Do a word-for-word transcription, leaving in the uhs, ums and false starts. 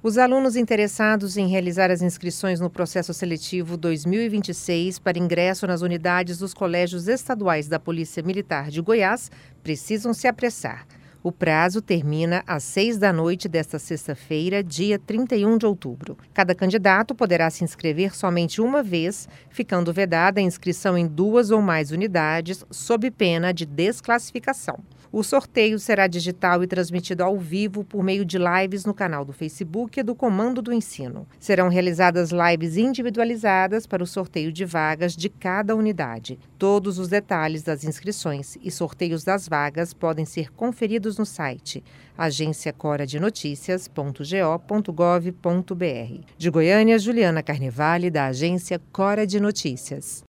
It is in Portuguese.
Os alunos interessados em realizar as inscrições no processo seletivo dois mil e vinte e seis para ingresso nas unidades dos colégios estaduais da Polícia Militar de Goiás precisam se apressar. O prazo termina às seis da noite desta sexta-feira, dia trinta e um de outubro. Cada candidato poderá se inscrever somente uma vez, ficando vedada a inscrição em duas ou mais unidades, sob pena de desclassificação. O sorteio será digital e transmitido ao vivo por meio de lives no canal do Facebook do Comando do Ensino. Serão realizadas lives individualizadas para o sorteio de vagas de cada unidade. Todos os detalhes das inscrições e sorteios das vagas podem ser conferidos no site agência cora de notícias ponto go ponto gov ponto br. De Goiânia, Juliana Carnevale, da Agência Cora de Notícias.